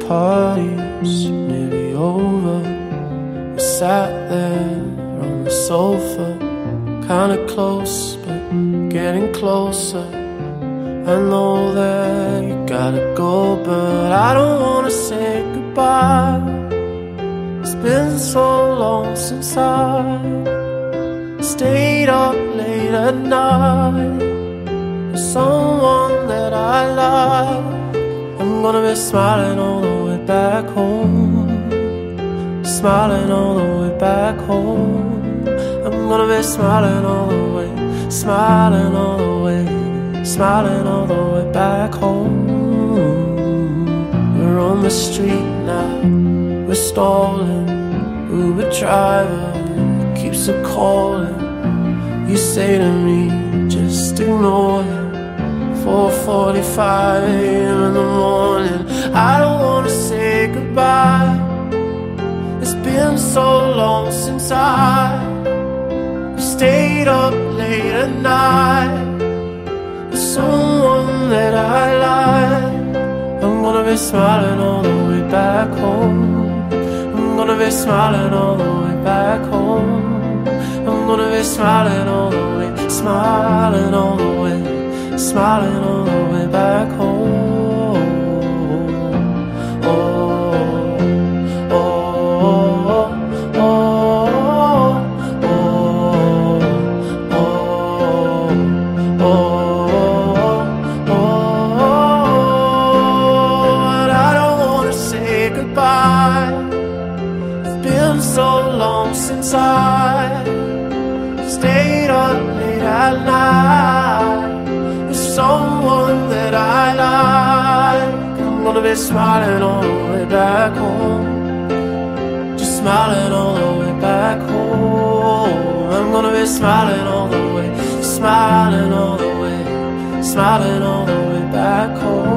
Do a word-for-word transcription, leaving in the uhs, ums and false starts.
party's nearly over. We sat there on the sofa, kinda close, but getting closer. I know that you gotta go, but I don't wanna say goodbye. It's been so long since I stayed up late at night with someone that I like. I'm gonna be smiling all the way back home, smiling all the way back home. I'm gonna be smiling all the way, smiling all the way, smiling all the way back home. We're on the street now, we're stalling. Uber driver keeps a calling. You say to me, just ignore him. four forty-five a m in the morning. I don't wanna say goodbye. It's been so long since I stayed up late at night with someone that I like. I'm gonna be smiling all the way back home. I'm gonna be smiling all the way back home. I'm gonna be smiling all the way, smiling all the way, smiling all the way back home. Oh, oh, oh, oh, oh, oh, oh. And I don't wanna say goodbye. It's been so long since I stayed up late at night with someone that I like. I'm gonna be smiling all the way back home, just smiling all the way back home. I'm gonna be smiling all the way, smiling all the way, smiling all the way back home.